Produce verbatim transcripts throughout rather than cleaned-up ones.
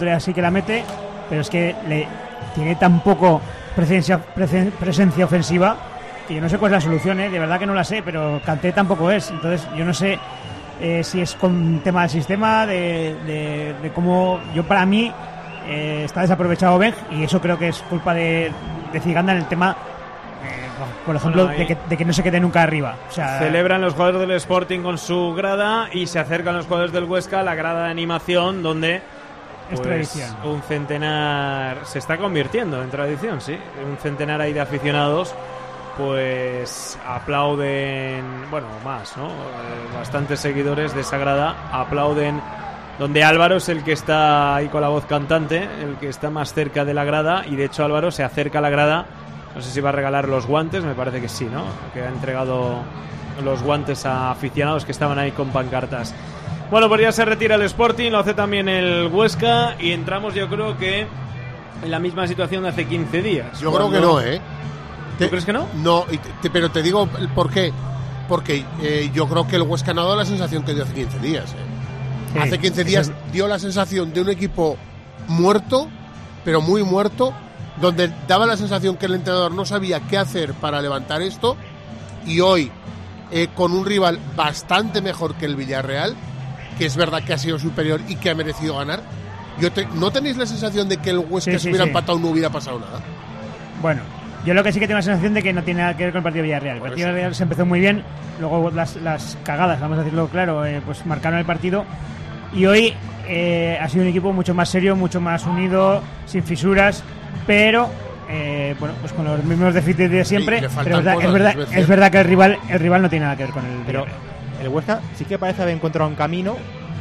así que la mete, pero es que le tiene tan poco presencia, presen, presencia ofensiva que yo no sé cuál es la solución, ¿eh? De verdad que no la sé, pero Kanté tampoco es. Entonces yo no sé eh, si es con tema del sistema, de, de, de cómo... Yo para mí eh, está desaprovechado Beng, y eso creo que es culpa de, de Ziganda en el tema... Por ejemplo, bueno, de, que, de que no se quede nunca arriba. O sea, celebran los jugadores del Sporting con su grada y se acercan los jugadores del Huesca a la grada de animación, donde pues, es tradición. Un centenar se está convirtiendo en tradición, sí. Un centenar ahí de aficionados, pues aplauden, bueno, más, ¿no? Eh, bastantes seguidores de esa grada aplauden. Donde Álvaro es el que está ahí con la voz cantante, el que está más cerca de la grada, y de hecho Álvaro se acerca a la grada. No sé si va a regalar los guantes, me parece que sí, ¿no? Que ha entregado los guantes a aficionados que estaban ahí con pancartas. Bueno, pues ya se retira el Sporting, lo hace también el Huesca, y entramos, yo creo que en la misma situación de hace quince días. Yo creo que no, ¿eh? ¿Tú te, crees que no? No, y te, pero te digo el por qué. Porque eh, yo creo que el Huesca no ha dado la sensación que dio hace quince días, ¿eh? Sí, hace quince días es... dio la sensación de un equipo muerto, pero muy muerto, donde daba la sensación que el entrenador no sabía qué hacer para levantar esto, y hoy eh, con un rival bastante mejor que el Villarreal, que es verdad que ha sido superior y que ha merecido ganar. Yo te, ¿No tenéis la sensación de que el Huesca, sí, si sí, hubiera sí. empatado, no hubiera pasado nada? Bueno, yo lo que sí que tengo la sensación de que no tiene nada que ver con el partido de Villarreal. El partido de Villarreal se empezó muy bien, luego las, las cagadas, vamos a decirlo claro, eh, pues marcaron el partido, y hoy eh, ha sido un equipo mucho más serio, mucho más unido, sin fisuras, pero eh, bueno, pues con los mismos déficits de siempre. Sí, pero es verdad, cosas, es, verdad, es, es verdad que el rival el rival no tiene nada que ver con el pero el Huesca sí que parece haber encontrado un camino,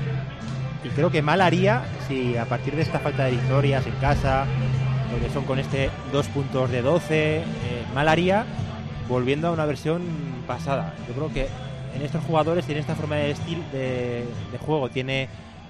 y creo que mal haría si a partir de esta falta de victorias en casa, lo que son con este dos puntos de doce, eh, mal haría volviendo a una versión pasada. Yo creo que en estos jugadores tiene esta forma de estilo de, de juego, tiene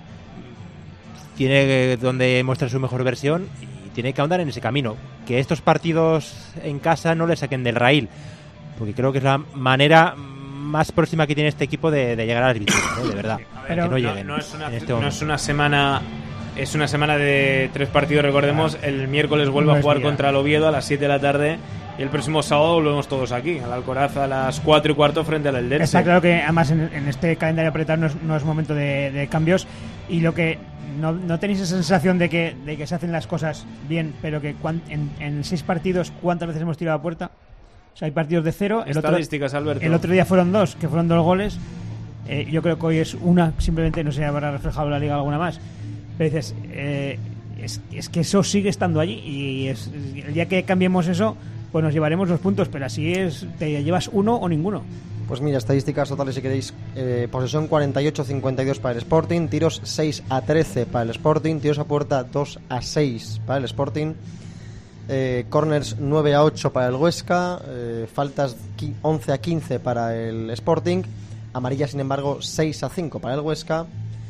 tiene donde muestra su mejor versión, y tiene que ahondar en ese camino, que estos partidos en casa no le saquen del raíl, porque creo que es la manera más próxima que tiene este equipo de, de llegar a las victorias, ¿eh? De verdad. A ver, pero que no lleguen no, no es una, en este no es una semana, es una semana de tres partidos, recordemos. El miércoles vuelve no a jugar día. contra el Oviedo a las siete de la tarde, y el próximo sábado volvemos todos aquí al Alcoraz a las cuatro y cuarto frente al Eldense. Está claro que además en, en este calendario apretado no es, no es momento de, de cambios, y lo que no, no tenéis esa sensación de que, de que se hacen las cosas bien, pero que cuan, en, en seis partidos, ¿cuántas veces hemos tirado a puerta? O sea, hay partidos de cero. El Estadísticas, otro, Alberto. El otro día fueron dos, que fueron dos goles. Eh, yo creo que hoy es una, simplemente no sé, habrá reflejado la liga alguna más. Pero dices, eh, es, es que eso sigue estando allí, y es, el día que cambiemos eso, pues nos llevaremos los puntos, pero así es, te llevas uno o ninguno. Pues mira, estadísticas totales si queréis. eh, Posesión cuarenta y ocho a cincuenta y dos para el Sporting, tiros seis a trece para el Sporting, tiros a puerta dos a seis para el Sporting, eh, corners nueve a ocho para el Huesca, eh, faltas once a quince para el Sporting, amarillas sin embargo seis a cinco para el Huesca,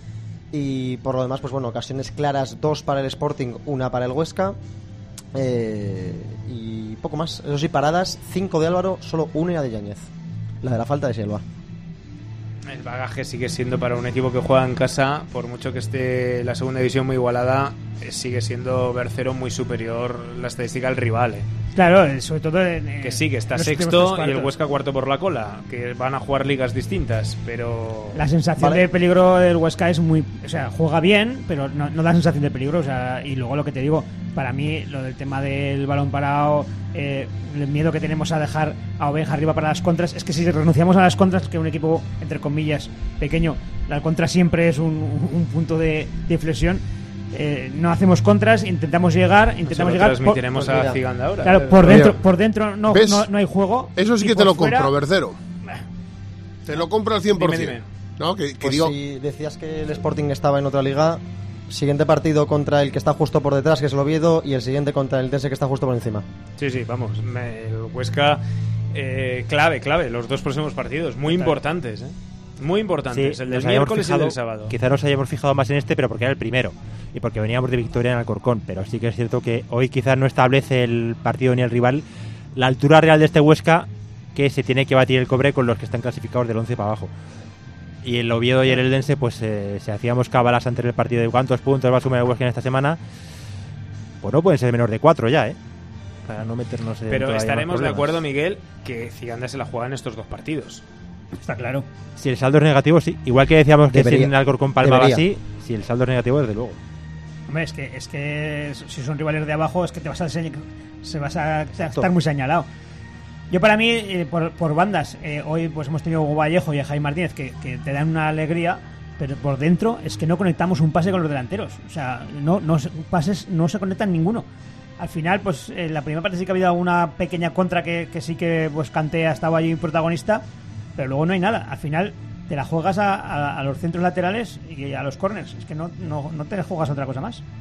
y por lo demás pues bueno, ocasiones claras dos para el Sporting, una para el Huesca, eh, y poco más. Eso sí, paradas cinco de Álvaro, solo una de Yáñez, la de la falta de Silva. El bagaje sigue siendo para un equipo que juega en casa, por mucho que esté la segunda división muy igualada, eh, sigue siendo Bercero muy superior la estadística al rival, eh. Claro, sobre todo en, eh, que sí, que está sexto y el Huesca cuarto por la cola, que van a jugar ligas distintas, pero la sensación vale. de peligro del Huesca es muy, o sea, juega bien, pero no, no da sensación de peligro, o sea, y luego lo que te digo, para mí lo del tema del balón parado, eh, el miedo que tenemos a dejar a Oveja arriba para las contras, es que si renunciamos a las contras, que un equipo entre comillas pequeño, la contra siempre es un, un punto de, de inflexión. Eh, no hacemos contras, intentamos llegar, intentamos llegar. Transmitiremos por, a Ziganda ahora. Claro, por dentro, por dentro no, no, no hay juego. Eso sí que te lo fuera, compro, Bercero. Te lo compro al cien por ciento. Dime, dime. ¿No? Que, que pues digo... si decías que el Sporting estaba en otra liga, siguiente partido contra el que está justo por detrás, que es el Oviedo, y el siguiente contra el Eldense, que está justo por encima. Sí, sí, vamos. El Huesca, eh, clave, clave. Los dos próximos partidos, muy Total. importantes, ¿eh? Muy importantes, sí, el del miércoles fijado, y el del sábado. Quizá nos hayamos fijado más en este, pero porque era el primero y porque veníamos de victoria en Alcorcón, pero sí que es cierto que hoy quizás no establece el partido ni el rival la altura real de este Huesca, que se tiene que batir el cobre con los que están clasificados del once para abajo. y el Oviedo y el Eldense, pues eh, si hacíamos cábalas antes del partido de cuántos puntos va a sumar el Huesca en esta semana, pues no pueden ser menos de cuatro ya, ¿eh? Para no meternos en Pero estaremos de acuerdo, Miguel, que Ciganda se la juega en estos dos partidos. Está claro. Si el saldo es negativo, sí. Igual que decíamos que Debería. si en Alcorcón palmaba Debería. así, si el saldo es negativo, desde luego. Hombre, es que, es que si son rivales de abajo, es que te vas a se vas a, a estar muy señalado. Yo para mí, eh, por, por bandas, eh, hoy pues hemos tenido a Vallejo y a Jaime Martínez que, que te dan una alegría, pero por dentro es que no conectamos un pase con los delanteros. O sea, no, no pases no se conectan ninguno. Al final, pues en la primera parte sí que ha habido una pequeña contra que, que sí que pues Kanté ha estado allí protagonista, pero luego no hay nada. Al final te la juegas a, a, a los centros laterales y a los corners. Es que no, no, no te juegas a otra cosa más.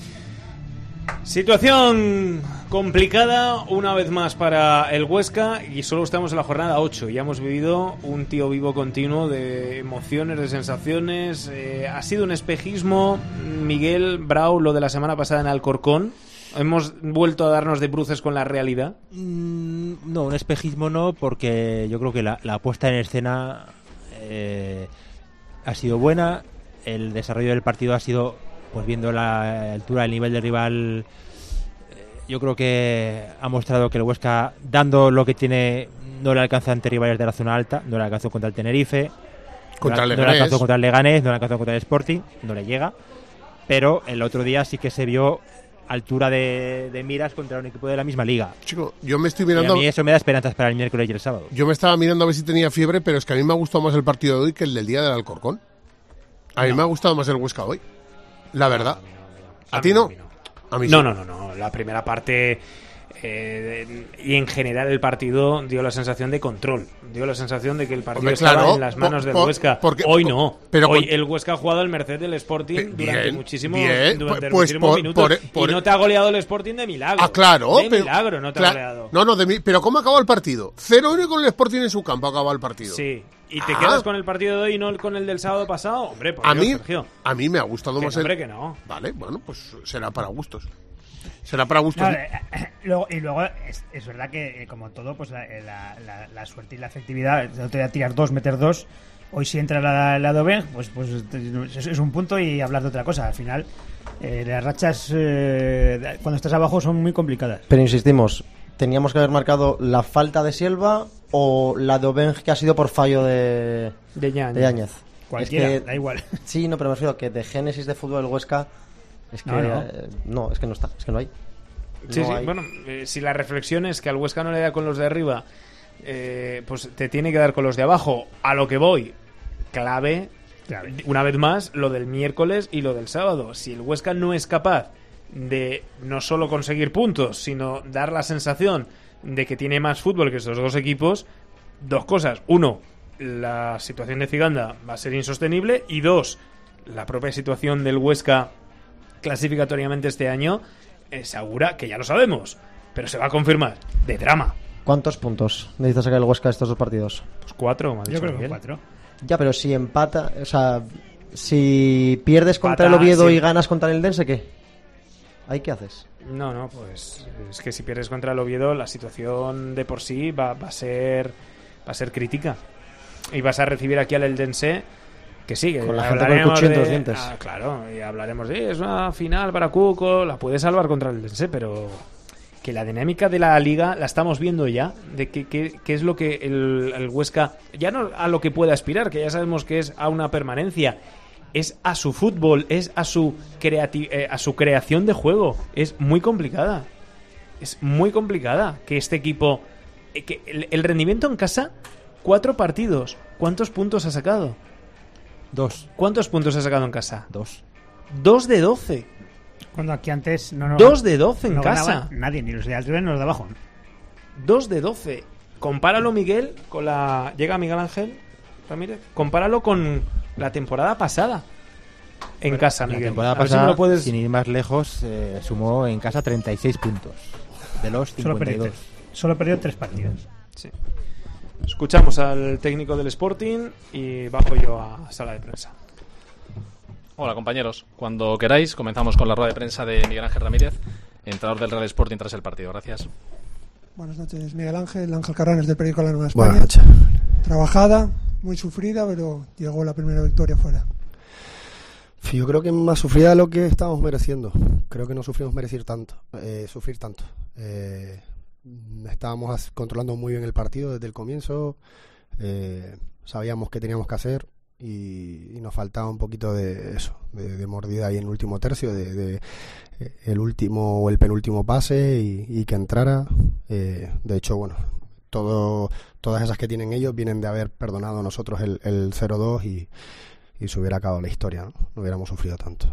Situación complicada una vez más para el Huesca y solo estamos en la jornada ocho. Ya hemos vivido un tío vivo continuo de emociones, de sensaciones. Eh, ha sido un espejismo, Miguel Brau, lo de la semana pasada en Alcorcón. ¿Hemos vuelto a darnos de bruces con la realidad? Mm, no, un espejismo no, porque yo creo que la, la puesta en escena eh, ha sido buena. El desarrollo del partido ha sido, pues viendo la altura, el nivel del rival, eh, yo creo que ha mostrado que el Huesca, dando lo que tiene, no le alcanza ante rivales de la zona alta, no le alcanzó contra el Tenerife, Contra el no, le- no le Leganés. alcanzó contra el Leganés, no le alcanzó contra el Sporting, no le llega, pero el otro día sí que se vio altura de, de miras contra un equipo de la misma liga. Chico, yo me estoy Y a mirando. mí eso me da esperanzas para el miércoles y el sábado. Yo me estaba mirando a ver si tenía fiebre, pero es que a mí me ha gustado más el partido de hoy que el del día del Alcorcón. A mí me ha gustado más el Huesca hoy. La verdad. ¿A ti no? A mí sí. No, no, no, no. La primera parte eh, y en general el partido dio la sensación de control. Dio la sensación de que el partido Hombre, estaba claro, en las manos por- del por- Huesca. porque- Hoy por- no. pero Hoy con- el Huesca ha jugado al merced del Sporting Bien, durante muchísimos, bien, durante pues muchísimos por- minutos. por- por- y no te ha goleado el Sporting de milagro. Ah, claro. De pero, milagro no te cla- ha goleado. No, no, de mi- pero ¿cómo acabó el partido? cero uno con el Sporting en su campo acabó el partido. Sí. ¿Y te Ah. quedas con el partido de hoy y no con el del sábado pasado? Hombre, por A Dios, mí, Sergio. a mí me ha gustado Que más no, el... hombre, que no. Vale, bueno, pues será para gustos. Será para gustos. No, eh, eh, luego, y luego es, es verdad que, eh, como todo, pues la, la, la, la suerte y la efectividad, el otro día tirar dos, meter dos. Hoy si entra la, la Dobeng, pues, pues es, es un punto y hablar de otra cosa. Al final, eh, las rachas eh, cuando estás abajo son muy complicadas. Pero insistimos, ¿teníamos que haber marcado la falta de Silva o la de Obeng que ha sido por fallo de, De Yáñez. de Yáñez? Cualquiera, Es que- da igual. Sí, no, pero me refiero que de génesis de fútbol del Huesca es que No, no. eh, no, es que no está, es que no hay. Sí, No sí. hay. Bueno, eh, si la reflexión es que al Huesca no le da con los de arriba, eh, pues te tiene que dar con los de abajo. A lo que voy, clave, Clave. una vez más, lo del miércoles y lo del sábado. Si el Huesca no es capaz de no solo conseguir puntos, sino dar la sensación de que tiene más fútbol que estos dos equipos, dos cosas. Uno, la situación de Ciganda va a ser insostenible. Y dos, la propia situación del Huesca clasificatoriamente este año es segura, que ya lo sabemos, pero se va a confirmar, de drama. ¿Cuántos puntos necesita sacar el Huesca de estos dos partidos? Pues cuatro, me ha Yo dicho creo que Miguel. cuatro. Ya, pero si empata, o sea, si pierdes contra Empata, el Oviedo sí. y ganas contra el Eldense, ¿qué? ¿Ahí qué haces? No, no, pues es que si pierdes contra el Oviedo, la situación de por sí va, va a ser va a ser crítica. Y vas a recibir aquí al Eldense, que sí, que Con la gente con el hablaremos cuchillo entre de- los dientes. Ah, claro, y hablaremos de es una final para Cuco, la puedes salvar contra el Eldense, pero que la dinámica de la liga la estamos viendo ya, de que, que- que es lo que el, el Huesca, ya no a lo que puede aspirar, que ya sabemos que es a una permanencia, es a su fútbol, es a su creati- eh, a su creación de juego, es muy complicada. Es muy complicada que este equipo, eh, que el, el rendimiento en casa, cuatro partidos, ¿cuántos puntos ha sacado? Dos. ¿Cuántos puntos ha sacado en casa? Dos. Dos de doce. Cuando aquí antes no, no, Dos de doce en no casa. ganaba nadie, ni los de arriba ni los de abajo. Dos de doce. Compáralo, Miguel, con la... ¿Llega Miguel Ángel Ramírez? Compáralo con la temporada pasada. En casa, La Miguel. temporada A ver si pasada, me lo puedes... sin ir más lejos, eh, sumó en casa treinta y seis puntos de los Solo cincuenta y perdió, dos. tres, solo perdió tres partidos. Sí. Escuchamos al técnico del Sporting y bajo yo a sala de prensa. Hola compañeros, cuando queráis comenzamos con la rueda de prensa de Miguel Ángel Ramírez, entrenador del Real Sporting tras el partido. Gracias. Buenas noches, Miguel Ángel, Ángel Carranes del periódico La Nueva España. Buenas noches. Trabajada, muy sufrida, pero llegó la primera victoria fuera. Yo creo que más sufrida de lo que estábamos mereciendo. Creo que no sufrimos merecer tanto, eh, sufrir tanto. Eh, estábamos controlando muy bien el partido desde el comienzo. Eh, sabíamos qué teníamos que hacer y, y nos faltaba un poquito de eso, de, de mordida ahí en el último tercio, de, de eh, el último o el penúltimo pase y, y que entrara. Eh, de hecho, bueno, todo, todas esas que tienen ellos vienen de haber perdonado a nosotros el, el cero dos y y se hubiera acabado la historia, ¿no? No hubiéramos sufrido tanto.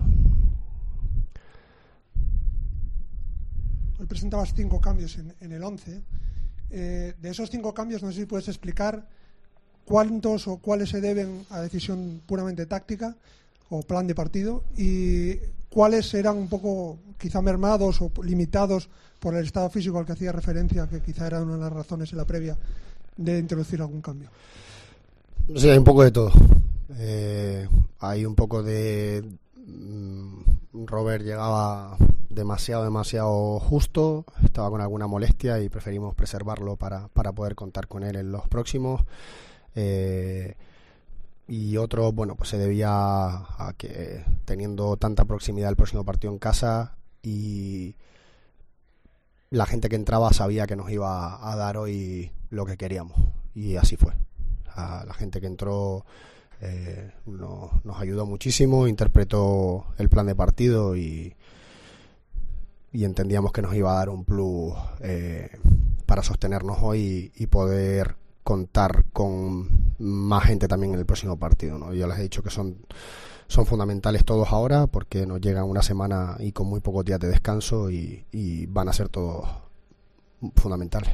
Hoy presentabas cinco cambios en, en el once. Eh, de esos cinco cambios, no sé si puedes explicar cuántos o cuáles se deben a decisión puramente táctica o plan de partido y cuáles eran un poco quizá mermados o limitados por el estado físico al que hacía referencia, que quizá era una de las razones en la previa de introducir algún cambio. Sí, hay un poco de todo. Eh, hay un poco de mm, Robert llegaba demasiado demasiado justo, estaba con alguna molestia y preferimos preservarlo para, para poder contar con él en los próximos. Eh, y otro, bueno, pues se debía a que teniendo tanta proximidad al próximo partido en casa y la gente que entraba sabía que nos iba a dar hoy lo que queríamos y así fue. A la gente que entró Eh, no, nos ayudó muchísimo, interpretó el plan de partido y, y entendíamos que nos iba a dar un plus eh, para sostenernos hoy y, y poder contar con más gente también en el próximo partido, ¿no? Yo les he dicho que son, son fundamentales todos ahora porque nos llegan una semana y con muy pocos días de descanso y, y van a ser todos fundamentales.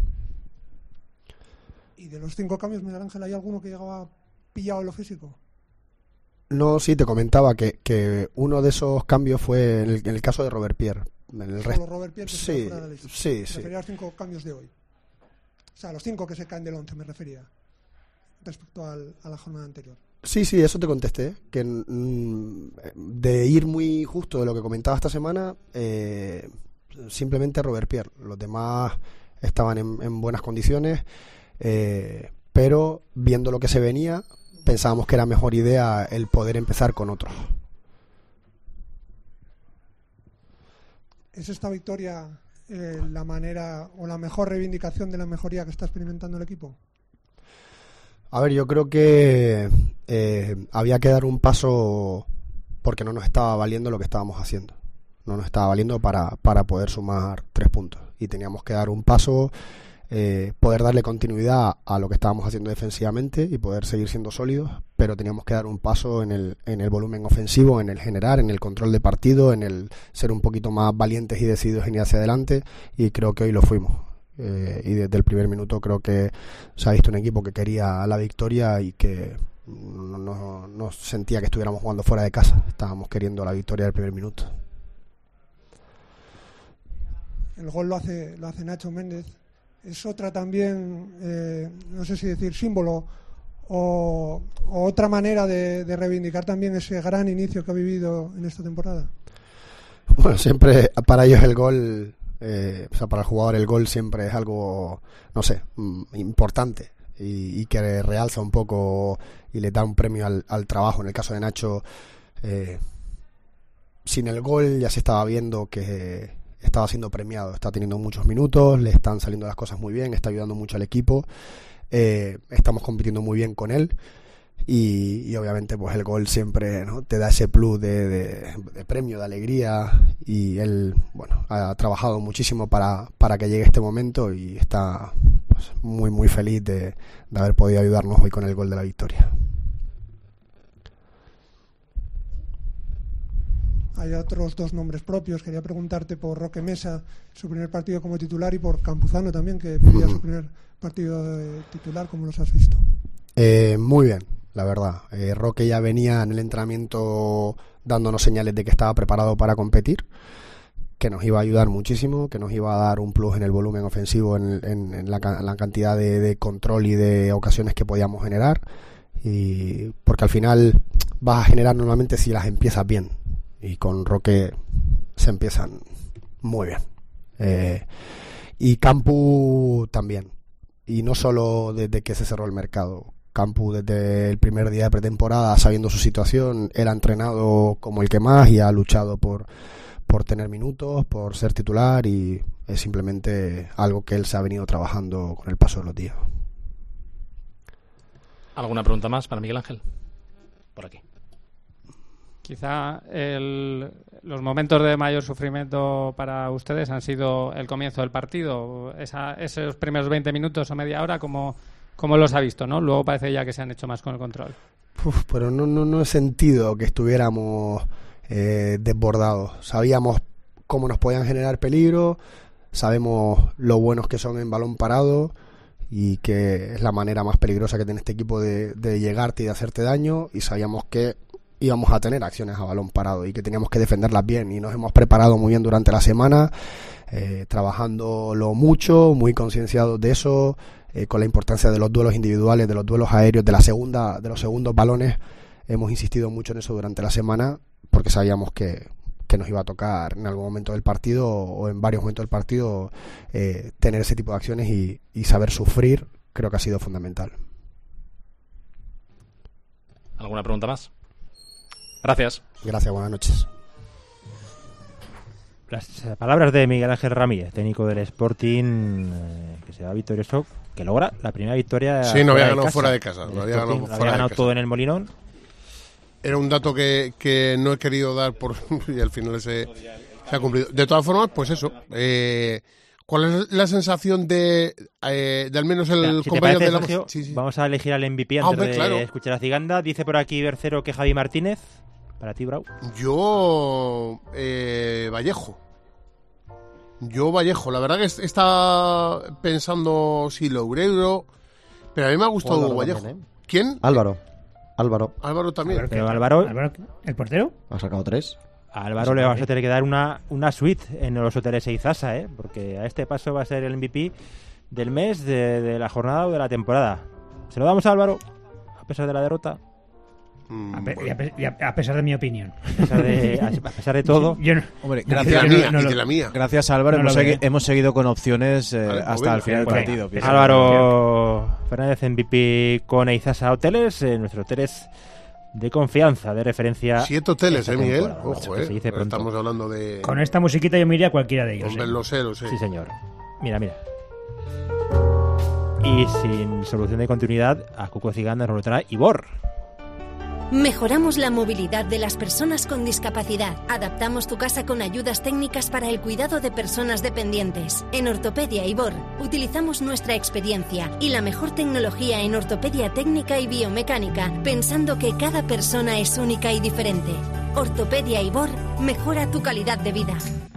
Y de los cinco cambios, Miguel Ángel, ¿hay alguno que llegaba pillado en lo físico? No, sí, te comentaba que, que uno de esos cambios fue en el, en el caso de Robert Pierre. En el resto, Robert Pierre que sí, se fuera de la lista. sí, me sí. refería a los cinco cambios de hoy. O sea, los cinco que se caen del once, me refería. Respecto al, a la jornada anterior. Sí, sí, eso te contesté. Que mm, de ir muy justo de lo que comentaba esta semana, eh, simplemente Robert Pierre. Los demás estaban en, en buenas condiciones, eh, pero viendo lo que se venía, pensábamos que era mejor idea el poder empezar con otros. ¿Es esta victoria eh, la manera o la mejor reivindicación de la mejoría que está experimentando el equipo? A ver, yo creo que eh, había que dar un paso porque no nos estaba valiendo lo que estábamos haciendo. No nos estaba valiendo para, para poder sumar tres puntos. Y teníamos que dar un paso, eh, poder darle continuidad a lo que estábamos haciendo defensivamente y poder seguir siendo sólidos, pero teníamos que dar un paso en el, en el volumen ofensivo, en el generar, en el control de partido, en el ser un poquito más valientes y decididos en ir hacia adelante, y creo que hoy lo fuimos. Eh, y desde el primer minuto creo que se ha visto un equipo que quería la victoria y que no, no, no sentía que estuviéramos jugando fuera de casa, estábamos queriendo la victoria del primer minuto. El gol lo hace, lo hace Nacho Méndez. Es otra también, eh, no sé si decir símbolo o, o otra manera de, de reivindicar también ese gran inicio que ha vivido en esta temporada. Bueno, siempre para ellos el gol, eh, o sea, para el jugador el gol siempre es algo, no sé, importante y, y que realza un poco y le da un premio al, al trabajo. En el caso de Nacho, eh, sin el gol ya se estaba viendo que estaba siendo premiado, está teniendo muchos minutos, le están saliendo las cosas muy bien, está ayudando mucho al equipo, eh, estamos compitiendo muy bien con él y, y obviamente pues el gol siempre, ¿no?, te da ese plus de, de, de premio, de alegría, y él, bueno, ha trabajado muchísimo para, para que llegue este momento y está pues, muy muy feliz de, de haber podido ayudarnos hoy con el gol de la victoria. Hay otros dos nombres propios. Quería preguntarte por Roque Mesa, su primer partido como titular, y por Campuzano también, que pedía su primer partido de titular. ¿Cómo los has visto? Eh, muy bien, la verdad. Eh, Roque ya venía en el entrenamiento dándonos señales de que estaba preparado para competir, que nos iba a ayudar muchísimo, que nos iba a dar un plus en el volumen ofensivo, en, en, en, la, en la cantidad de, de control y de ocasiones que podíamos generar, y porque al final vas a generar normalmente si las empiezas bien. Y con Roque se empiezan muy bien. Eh, y Campu también. Y no solo desde que se cerró el mercado. Campu desde el primer día de pretemporada, sabiendo su situación, él ha entrenado como el que más y ha luchado por, por tener minutos, por ser titular, y es simplemente algo que él se ha venido trabajando con el paso de los días. ¿Alguna pregunta más para Miguel Ángel? Por aquí. Quizá el, los momentos de mayor sufrimiento para ustedes han sido el comienzo del partido. Esa, esos primeros veinte minutos o media hora, como, como los ha visto, ¿no? Luego parece ya que se han hecho más con el control. Uf, pero no, no, no he sentido que estuviéramos eh, desbordados. Sabíamos cómo nos podían generar peligro, sabemos lo buenos que son en balón parado y que es la manera más peligrosa que tiene este equipo de, de llegarte y de hacerte daño, y sabíamos que íbamos a tener acciones a balón parado y que teníamos que defenderlas bien, y nos hemos preparado muy bien durante la semana, eh, trabajándolo mucho, muy concienciados de eso, eh, con la importancia de los duelos individuales, de los duelos aéreos, de la segunda, de los segundos balones. Hemos insistido mucho en eso durante la semana porque sabíamos que, que nos iba a tocar en algún momento del partido o en varios momentos del partido eh, tener ese tipo de acciones, y, y saber sufrir creo que ha sido fundamental. ¿Alguna pregunta más? Gracias. Gracias, buenas noches. Las palabras de Miguel Ángel Ramírez, técnico del Sporting, eh, que se va victorioso, que logra la primera victoria. Sí, no había ganado casa. fuera de casa. No había ganado, fuera había ganado de todo casa. en el Molinón. Era un dato que, que no he querido dar por y al final se, se ha cumplido. De todas formas, pues eso. Eh, ¿Cuál es la sensación de, eh, de al menos el Mira, si compañero te parece, de la Sergio, sí, sí. vamos a elegir al M V P antes Ah, hombre, de claro. escuchar a Ziganda. Dice por aquí Bercero que Javi Martínez. Para ti, Brau. Yo, eh, Vallejo. Yo, Vallejo. La verdad que est- está pensando si Loureiro, pero a mí me ha gustado Álvaro Vallejo. también, ¿eh? ¿Quién? Álvaro. Álvaro. Álvaro también. Pero Álvaro, Álvaro, ¿el portero? Ha sacado tres. a Álvaro le vamos a tener que dar una, una suite en los hoteles Eizasa, ¿eh? Porque a este paso va a ser el M V P del mes, de, de la jornada o de la temporada. ¿Se lo damos a Álvaro? A pesar de la derrota. Mm, A, pe- bueno. y a pe- y a- a pesar de mi opinión. A pesar de, a pesar de todo. Yo no- Hombre, Y de gracias, la no, mía, no y lo- de la mía. gracias a Álvaro No lo hemos, veo. segui- hemos seguido con opciones eh, Vale, pues hasta venga, el final del pues partido. venga. pienso. Álvaro Fernández M V P con Eizasa Hoteles, eh, nuestros hoteles de confianza, de referencia. Siete hoteles, esta ¿eh, Miguel? temporada, macho, Ojo, que eh. se dice pronto. Estamos hablando de... Con esta musiquita yo me iría a cualquiera de ellos. Hombre, ¿eh? lo sé, lo sé. Sí, señor. Mira, mira. Y sin solución de continuidad, a Cuco Ziganda nos lo trae Ibor. Mejoramos la movilidad de las personas con discapacidad. Adaptamos tu casa con ayudas técnicas para el cuidado de personas dependientes. En Ortopedia Ibor utilizamos nuestra experiencia y la mejor tecnología en ortopedia técnica y biomecánica, pensando que cada persona es única y diferente. Ortopedia Ibor mejora tu calidad de vida.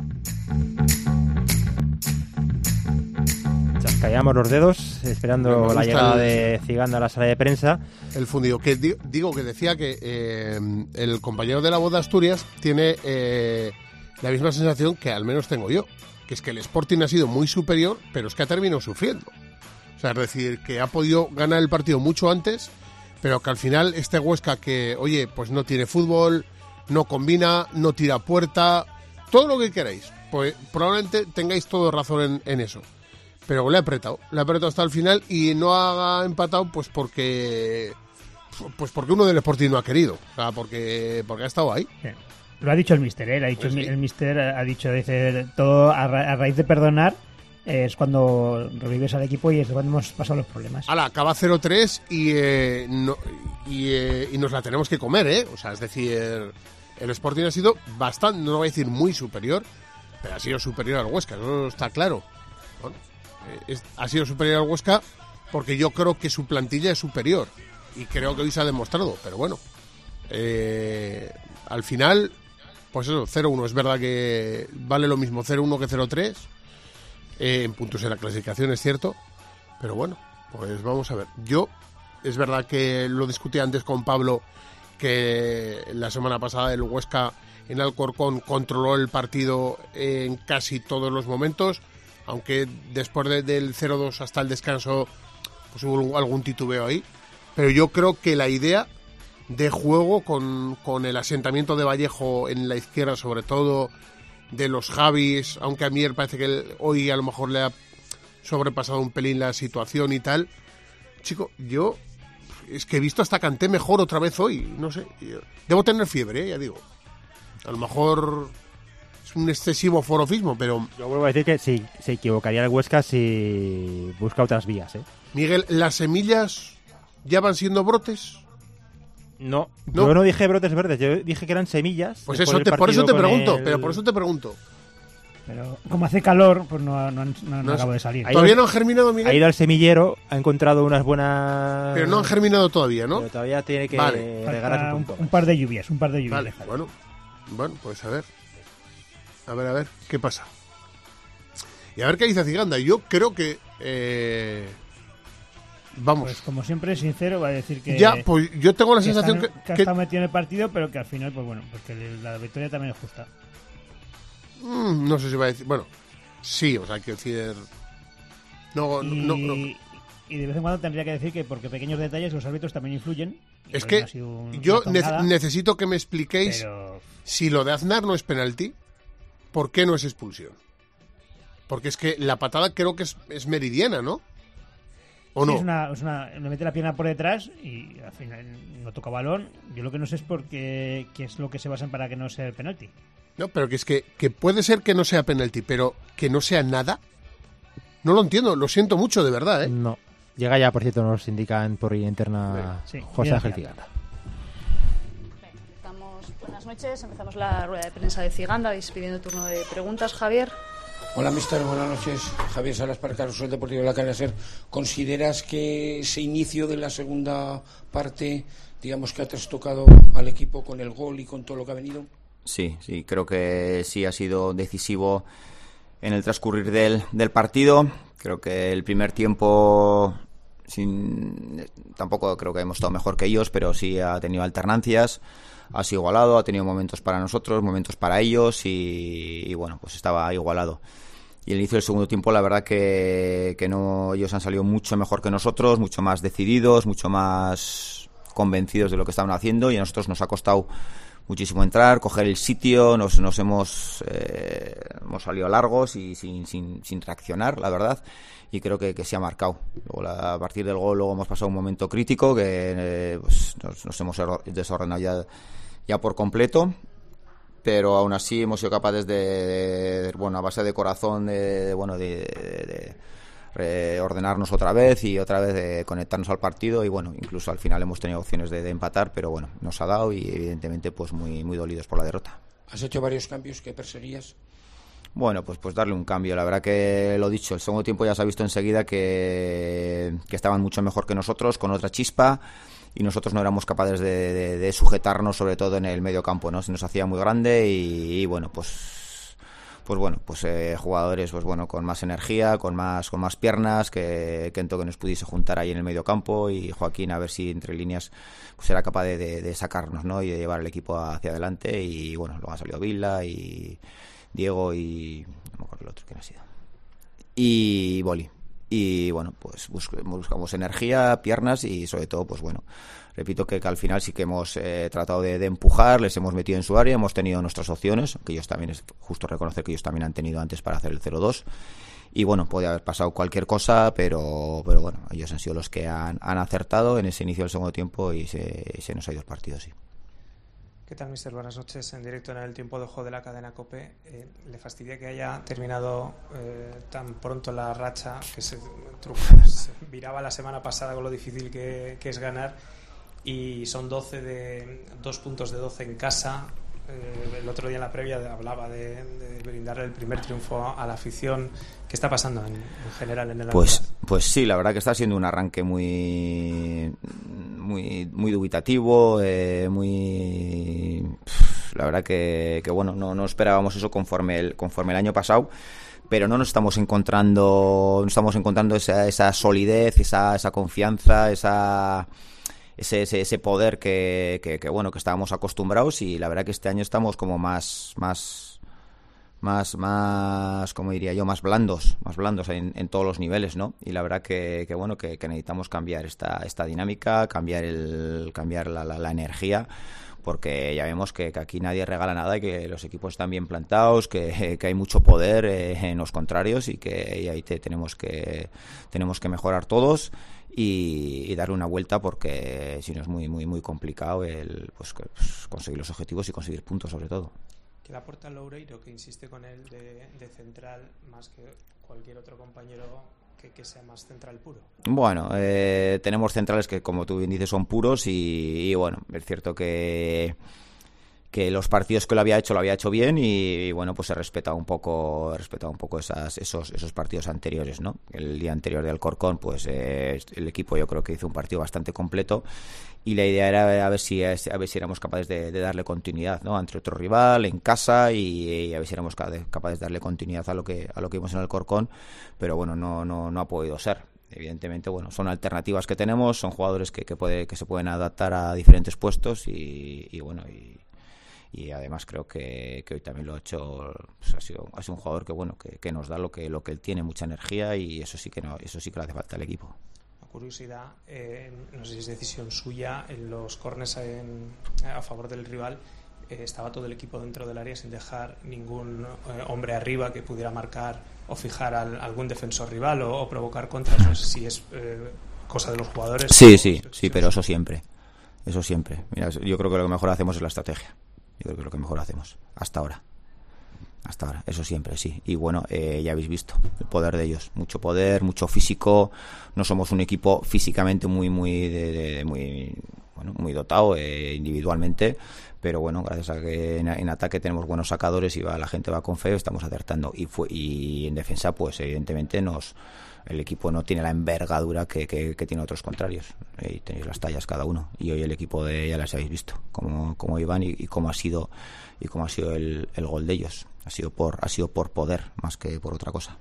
Chascallamos los dedos esperando Me la gusta llegada el- de Ziganda a la sala de prensa. El fundido. Que di- digo que decía que eh, el compañero de la voz de Asturias tiene eh, la misma sensación que al menos tengo yo. Que es que el Sporting ha sido muy superior, pero es que ha terminado sufriendo. O sea, es decir, que ha podido ganar el partido mucho antes, pero que al final este Huesca que, oye, pues no tiene fútbol, no combina, no tira puerta, todo lo que queráis. Pues probablemente tengáis todo razón en, en eso. Pero le ha apretado, le ha apretado hasta el final y no ha empatado pues porque pues porque uno del Sporting no ha querido, o sea, porque porque ha estado ahí. Sí. Lo ha dicho el mister, ¿eh? Lo ha dicho Pues el mi- sí. el mister, ha dicho, dice, todo a, ra- a raíz de perdonar eh, es cuando revives al equipo y es cuando hemos pasado los problemas. Ala, acaba cero tres y eh, no, y, eh, y nos la tenemos que comer, ¿eh? O sea, es decir, el Sporting ha sido bastante, no voy a decir muy superior, pero ha sido superior al Huesca, eso está claro. Bueno, eh, es- ha sido superior al Huesca porque yo creo que su plantilla es superior y creo que hoy se ha demostrado, pero bueno, eh, al final, pues eso, cero uno, es verdad que vale lo mismo cero uno que cero tres, eh, en puntos en la clasificación es cierto, pero bueno, pues vamos a ver. Yo, es verdad que lo discutí antes con Pablo, que la semana pasada el Huesca en Alcorcón controló el partido en casi todos los momentos, aunque después de- del cero dos hasta el descanso pues hubo algún titubeo ahí, pero yo creo que la idea de juego con, con el asentamiento de Vallejo en la izquierda sobre todo, de los Javis, aunque a mí me parece que él, hoy a lo mejor le ha sobrepasado un pelín la situación y tal, chico, yo es que he visto hasta Kanté mejor otra vez hoy, no sé. Debo tener fiebre, ¿eh? Ya digo. A lo mejor es un excesivo forofismo, pero... Yo vuelvo a decir que sí, se equivocaría el Huesca si busca otras vías, ¿eh? Miguel, ¿las semillas ya van siendo brotes? No, no, yo no dije brotes verdes, yo dije que eran semillas. Pues eso te, por eso te pregunto, el... pero por eso te pregunto. Pero como hace calor, pues no, no, no, no, no acabo de salir. ¿Todavía no han germinado, Miguel? Ha ido al semillero, ha encontrado unas buenas... Pero no han germinado todavía, ¿no? Pero todavía tiene que vale. regar un poco. Un par de lluvias, un par de lluvias. Vale, bueno, bueno, pues a ver. A ver, a ver, ¿qué pasa? Y a ver qué dice Ciganda. Yo creo que... Eh... Vamos. Pues como siempre, sincero, va a decir que... Ya, pues yo tengo la que sensación está, que... Que ha estado metido en el partido, pero que al final, pues bueno, pues que la victoria también es justa. Mm, no sé si va a decir... Bueno, sí, o sea, quiero decir... No, y, no, no. Y de vez en cuando tendría que decir que porque pequeños detalles los árbitros también influyen. Es que no un, yo ne- necesito que me expliquéis pero... si lo de Aznar no es penalti, ¿por qué no es expulsión? Porque es que la patada creo que es, es meridiana, ¿no? ¿O sí, no? Es una, es una, le mete la pierna por detrás y al final no toca balón. Yo lo que no sé es por qué, qué es lo que se basan para que no sea el penalti. No, pero que es que, que puede ser que no sea penalti, pero que no sea nada. No lo entiendo, lo siento mucho, de verdad, ¿eh? No. Llega ya, por cierto, nos indican por interna sí, José Ángel Ciganda. Buenas noches, empezamos la rueda de prensa de Ciganda, vais pidiendo turno de preguntas, Javier. Hola, mister, buenas noches. Javier Salas para Carlos Sol, Deportivo de la Cadena Ser. ¿Consideras que ese inicio de la segunda parte, digamos que ha trastocado al equipo con el gol y con todo lo que ha venido? Sí, sí, creo que sí ha sido decisivo en el transcurrir del, del partido. Creo que el primer tiempo sin, tampoco creo que hemos estado mejor que ellos, pero sí ha tenido alternancias. Ha sido igualado, ha tenido momentos para nosotros, momentos para ellos y, y bueno, pues estaba igualado. Y el inicio del segundo tiempo, la verdad que, que no, ellos han salido mucho mejor que nosotros, mucho más decididos, mucho más convencidos de lo que estaban haciendo y a nosotros nos ha costado muchísimo entrar, coger el sitio, nos, nos hemos eh, hemos salido largos y sin, sin, sin reaccionar, la verdad, y creo que, que se ha marcado. Luego, la, a partir del gol, luego hemos pasado un momento crítico que eh, pues, nos, nos hemos desordenado ya, ya por completo, pero aún así hemos sido capaces de, de, de bueno, a base de corazón, de, de bueno, de, de, de ordenarnos otra vez y otra vez de conectarnos al partido y bueno, incluso al final hemos tenido opciones de, de empatar, pero bueno, nos ha dado y evidentemente pues muy, muy dolidos por la derrota. ¿Has hecho varios cambios que perseguías? Bueno, pues pues darle un cambio. La verdad que lo dicho, el segundo tiempo ya se ha visto enseguida que, que estaban mucho mejor que nosotros, con otra chispa, y nosotros no éramos capaces de, de, de sujetarnos, sobre todo en el medio campo, ¿no? Se nos hacía muy grande y, y bueno, pues pues bueno, pues eh, jugadores pues bueno, con más energía, con más con más piernas, que Kento que nos pudiese juntar ahí en el medio campo y Joaquín a ver si entre líneas pues era capaz de, de, de sacarnos, ¿no? Y de llevar el equipo hacia adelante y bueno, luego ha salido Villa y Diego y no me acuerdo el otro quién ha sido y Boli. Y bueno, pues buscamos energía, piernas y sobre todo, pues bueno, repito que, que al final sí que hemos eh, tratado de, de empujar, les hemos metido en su área, hemos tenido nuestras opciones, que ellos también, es justo reconocer que ellos también han tenido antes para hacer el cero dos. Y bueno, podía haber pasado cualquier cosa, pero pero bueno, ellos han sido los que han, han acertado en ese inicio del segundo tiempo y se, se nos ha ido el partido, sí. ¿Qué tal, mister? Buenas noches. En directo en el tiempo de juego de la cadena COPE. Eh, ¿Le fastidia que haya terminado eh, tan pronto la racha que se, se viraba la semana pasada con lo difícil que, que es ganar? Y son doce de dos puntos de doce en casa. Eh, el otro día en la previa hablaba de, de brindarle el primer triunfo a la afición. ¿Qué está pasando en, en general en el pues pues sí, la verdad que está siendo un arranque muy muy muy dubitativo, eh, muy la verdad que, que bueno, no, no esperábamos eso conforme el conforme el año pasado, pero no nos estamos encontrando no estamos encontrando esa, esa solidez, esa esa confianza, esa Ese, ese, ese poder que, que, que bueno que estábamos acostumbrados, y la verdad que este año estamos como más más más más como diría yo más blandos más blandos en, en todos los niveles, ¿no? Y la verdad que, que bueno que, que necesitamos cambiar esta esta dinámica, cambiar el cambiar la, la, la energía, porque ya vemos que, que aquí nadie regala nada y que los equipos están bien plantados, que, que hay mucho poder eh, en los contrarios y que y ahí te, tenemos que tenemos que mejorar todos. y, y darle una vuelta, porque si no es muy muy muy complicado el pues, pues conseguir los objetivos y conseguir puntos sobre todo. ¿Qué le aporta Loureiro, que insiste con él de, de central más que cualquier otro compañero que, que sea más central puro? Bueno, eh, tenemos centrales que, como tú bien dices, son puros y, y bueno, es cierto que que los partidos que lo había hecho lo había hecho bien y, y bueno, pues se respeta un poco respeta un poco esas, esos esos partidos anteriores, ¿no? El día anterior de Alcorcón, pues eh, el equipo yo creo que hizo un partido bastante completo y la idea era a ver si a ver si éramos capaces de, de darle continuidad, ¿no? Ante otro rival en casa y, y a ver si éramos capaces de darle continuidad a lo que a lo que vimos en Alcorcón, pero bueno, no no no ha podido ser. Evidentemente, bueno, son alternativas que tenemos, son jugadores que que puede que se pueden adaptar a diferentes puestos y, y bueno, y y además creo que, que hoy también lo ha hecho, pues ha sido ha sido un jugador que bueno que, que nos da lo que lo que él tiene, mucha energía, y eso sí que no eso sí que le hace falta al equipo. A curiosidad, eh, no sé si es decisión suya, en los córners en, a favor del rival eh, estaba todo el equipo dentro del área sin dejar ningún eh, hombre arriba que pudiera marcar o fijar al, algún defensor rival o, o provocar contras. No sé si es eh, cosa de los jugadores. Sí, sí, sí, pero eso siempre, eso siempre. Mira, yo creo que lo que mejor hacemos es la estrategia. Yo creo que es lo que mejor hacemos hasta ahora. Hasta ahora, eso siempre, sí. Y bueno, eh, ya habéis visto el poder de ellos. Mucho poder, mucho físico. No somos un equipo físicamente muy, muy, de, de, muy, bueno, muy dotado eh, individualmente. Pero bueno, gracias a que en, en ataque tenemos buenos sacadores y va, la gente va con fe, estamos acertando. Y, fue, y en defensa, pues evidentemente nos... el equipo no tiene la envergadura que, que, que tiene otros contrarios. Y tenéis las tallas cada uno. Y hoy el equipo de ya las habéis visto, cómo, cómo iban y, y cómo ha sido y cómo ha sido el, el gol de ellos. Ha sido por ha sido por poder más que por otra cosa.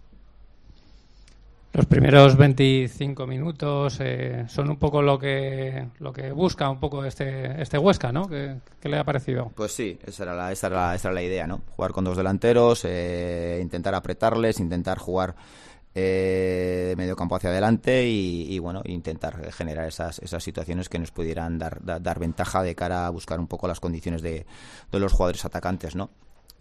Los primeros veinticinco minutos eh, son un poco lo que lo que busca un poco este este Huesca, ¿no? ¿Qué, qué le ha parecido? Pues sí, esa era la esa era la, esa era la idea, ¿no? Jugar con dos delanteros, eh, intentar apretarles, intentar jugar Eh, de medio campo hacia adelante y, y bueno, intentar generar esas esas situaciones que nos pudieran dar, dar dar ventaja de cara a buscar un poco las condiciones de, de los jugadores atacantes, ¿no?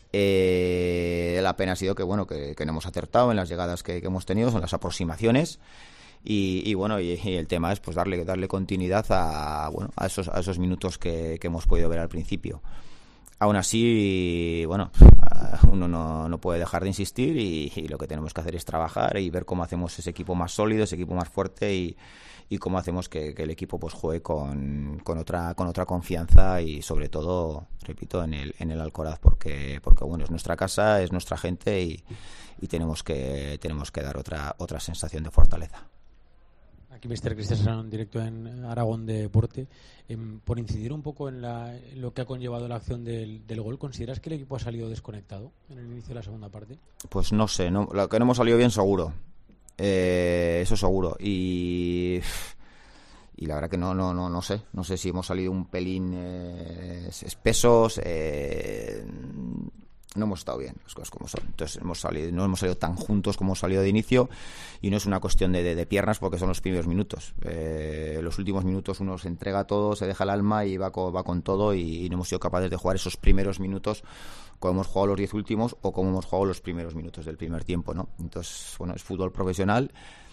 Eh, la pena ha sido que bueno que, que no hemos acertado en las llegadas que, que hemos tenido, son las aproximaciones y, y bueno y, y el tema es pues darle darle continuidad a bueno a esos a esos minutos que, que hemos podido ver al principio. Aún así, bueno, uno no, no puede dejar de insistir y, y lo que tenemos que hacer es trabajar y ver cómo hacemos ese equipo más sólido, ese equipo más fuerte y, y cómo hacemos que, que el equipo pues juegue con, con otra con otra confianza y sobre todo, repito, en el en el Alcoraz, porque porque bueno, es nuestra casa, es nuestra gente y, y tenemos que tenemos que dar otra otra sensación de fortaleza. Aquí mister Cristian Serrano en directo en Aragón Deporte. Eh, por incidir un poco en, la, en lo que ha conllevado la acción del, del gol, ¿consideras que el equipo ha salido desconectado en el inicio de la segunda parte? Pues no sé, no, lo que no hemos salido bien seguro, eh, eso seguro, y y la verdad que no no no no sé, no sé si hemos salido un pelín eh, espesos, eh, no hemos estado bien, las cosas como son. Entonces hemos salido, no hemos salido tan juntos como hemos salido de inicio y no es una cuestión de, de, de piernas porque son los primeros minutos. Eh, los últimos minutos uno se entrega todo, se deja el alma y va con, va con todo y, y no hemos sido capaces de jugar esos primeros minutos como hemos jugado los diez últimos o como hemos jugado los primeros minutos del primer tiempo, ¿no? Entonces, bueno, es fútbol profesional.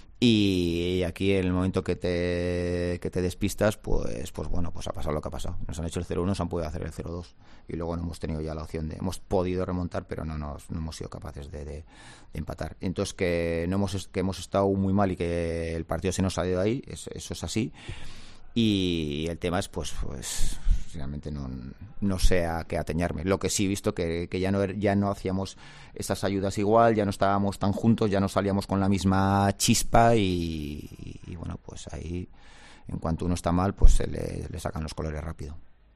Y aquí en el momento que te que te despistas, pues pues bueno, pues ha pasado lo que ha pasado. Nos han hecho el cero uno, nos han podido hacer el cero dos y luego no hemos tenido ya la opción de hemos podido remontar, pero no nos no hemos sido capaces de, de, de empatar. Entonces que no hemos que hemos estado muy mal y que el partido se nos ha ido ahí, eso, eso es así. Y el tema es pues pues realmente no, no sé a qué atañarme. Lo que sí he visto que, que ya no ya no hacíamos esas ayudas igual, ya no estábamos tan juntos, ya no salíamos con la misma chispa y, y bueno, pues ahí en cuanto uno está mal pues se le, le sacan los colores rápido.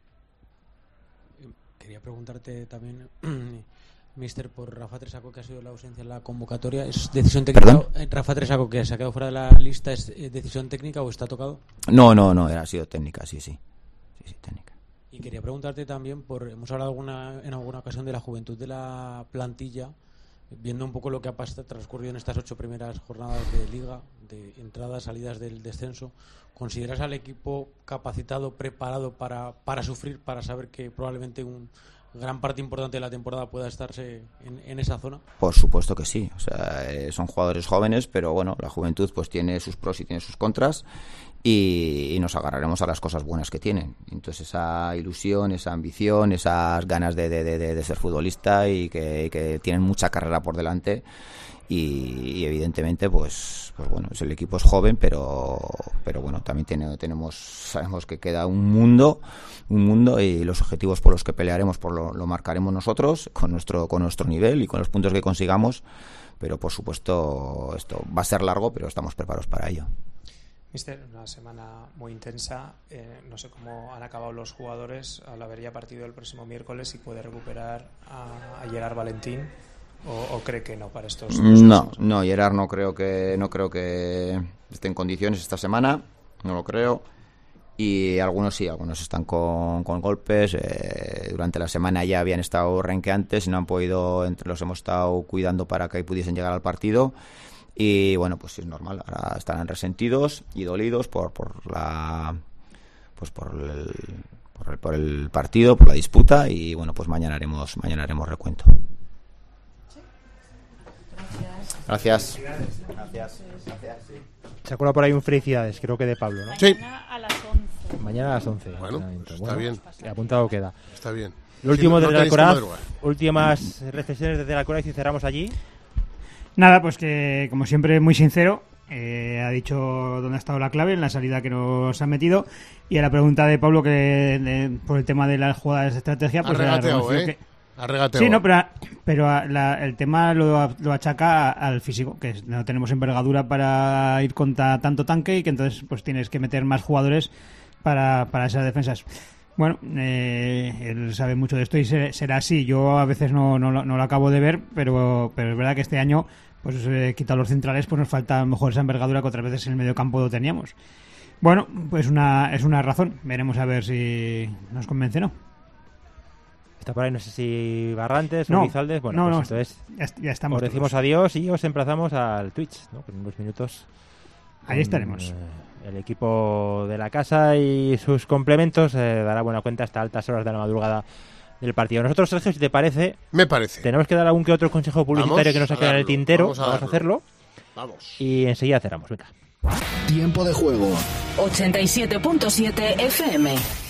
Quería preguntarte también mister, por Rafa Tresaco, que ha sido la ausencia en la convocatoria. ¿Es decisión técnica? ¿Perdón? Rafa Tresaco, que se ha quedado fuera de la lista, ¿es decisión técnica o está tocado? No, no, no, ha sido técnica, sí, sí. Sí, sí, técnica. Y quería preguntarte también, por hemos hablado alguna, en alguna ocasión de la juventud de la plantilla, viendo un poco lo que ha pasado, transcurrido en estas ocho primeras jornadas de Liga, de entradas, salidas del descenso. ¿Consideras al equipo capacitado, preparado para, para sufrir, para saber que probablemente un gran parte importante de la temporada pueda estarse en, en esa zona? Por supuesto que sí. O sea, eh, son jugadores jóvenes, pero bueno, la juventud pues tiene sus pros y tiene sus contras. Y, y nos agarraremos a las cosas buenas que tienen. Entonces esa ilusión, esa ambición, esas ganas de, de, de, de ser futbolista y que, que tienen mucha carrera por delante y, y evidentemente pues, pues bueno, el equipo es joven, pero pero bueno, también tiene, tenemos sabemos que queda un mundo un mundo y los objetivos por los que pelearemos por lo, lo marcaremos nosotros con nuestro con nuestro nivel y con los puntos que consigamos, pero por supuesto esto va a ser largo, pero estamos preparados para ello. Mister, una semana muy intensa. Eh, no sé cómo han acabado los jugadores al haber ya partido el próximo miércoles, si puede recuperar a, a Gerard Valentín o, o cree que no para estos. No, no, Gerard no creo que no creo que esté en condiciones esta semana, no lo creo. Y algunos sí, algunos están con, con golpes. Eh, durante la semana ya habían estado renqueantes y no han podido, entre los hemos estado cuidando para que pudiesen llegar al partido. Y bueno, pues es normal, ahora estarán resentidos y dolidos por, por la pues por el, por el por el partido, por la disputa y bueno, pues mañana haremos mañana haremos recuento. Gracias. Gracias. Gracias. Se acuerda por ahí un felicidades, creo que de Pablo, ¿no? Sí. Mañana a las once. Mañana a las once. Bueno, pues está bueno, bien. Apuntado queda. Está bien. Lo último Sí, no, desde no la Coraz, tenéis que madrugar. últimas reflexiones desde la Coraz y cerramos allí. Nada, pues que como siempre muy sincero, eh, ha dicho dónde ha estado la clave en la salida que nos ha metido y a la pregunta de Pablo que de, por el tema de las jugadas de estrategia, pues ha regateado, ha ¿eh? que... Ha regateado. Sí, no, pero, pero la, el tema lo, lo achaca al físico, que no tenemos envergadura para ir contra tanto tanque y que entonces pues tienes que meter más jugadores para, para esas defensas. Bueno, eh, él sabe mucho de esto y será así. Yo a veces no, no, no lo acabo de ver, pero, pero es verdad que este año, pues eh, quitado los centrales, pues nos falta a lo mejor esa envergadura que otras veces en el medio campo lo teníamos. Bueno, pues una, es una razón. Veremos a ver si nos convence o no. Está por ahí, no sé si Barrantes o No, Guizaldes. Bueno, no, pues no, entonces ya, ya estamos os decimos todos. adiós y os emplazamos al Twitch, ¿no? En unos minutos. Ahí estaremos. Eh, el equipo de la casa y sus complementos eh, dará buena cuenta hasta altas horas de la madrugada del partido. Nosotros, Sergio, si te parece, me parece. Tenemos que dar algún que otro consejo publicitario Vamos que nos a ha quedado en el darlo, tintero. vamos a Vamos a darlo. hacerlo. Vamos. Y enseguida cerramos. Venga. Tiempo de juego. ochenta y siete punto siete F M.